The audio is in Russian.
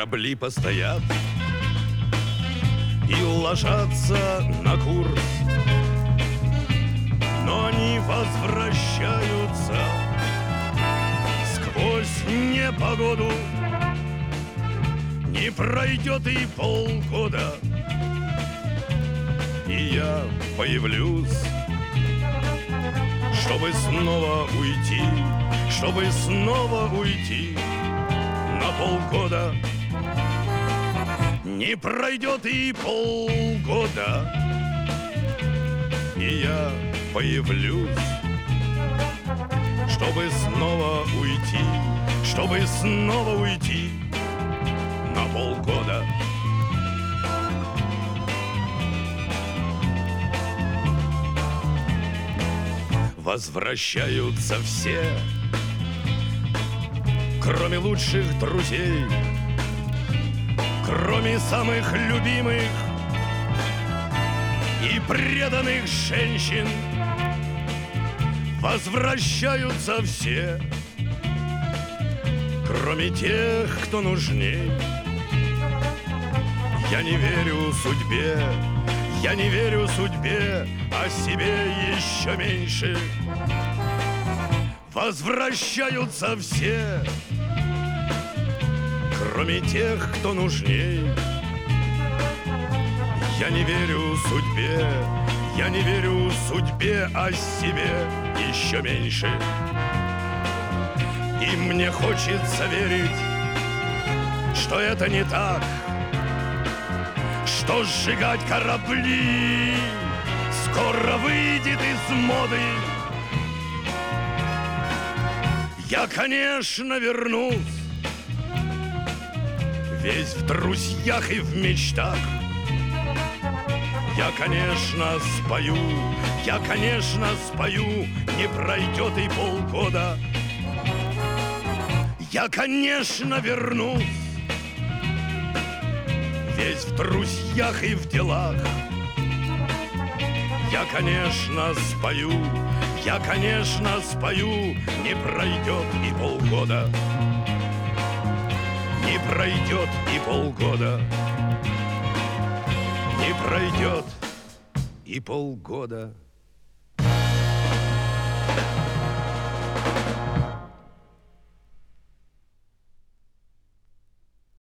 Корабли постоят и ложатся на курс, но они возвращаются сквозь непогоду. Не пройдет и полгода, и я появлюсь, чтобы снова уйти, чтобы снова уйти на полгода. Не пройдет и полгода, и я появлюсь, чтобы снова уйти, чтобы снова уйти на полгода. Возвращаются все, кроме лучших друзей, кроме самых любимых и преданных женщин. Возвращаются все, кроме тех, кто нужней. Я не верю судьбе, я не верю судьбе, а себе еще меньше. Возвращаются все, кроме тех, кто нужней. Я не верю судьбе, я не верю судьбе, а себе еще меньше. И мне хочется верить, что это не так, что сжигать корабли скоро выйдет из моды. Я, конечно, вернусь, весь в друзьях и в мечтах. Я, конечно, спою, я, конечно, спою, не пройдет и полгода. Я, конечно, вернусь, весь в друзьях и в делах. Я, конечно, спою, я, конечно, спою, не пройдет и полгода. Не пройдет и полгода. Не пройдет и полгода.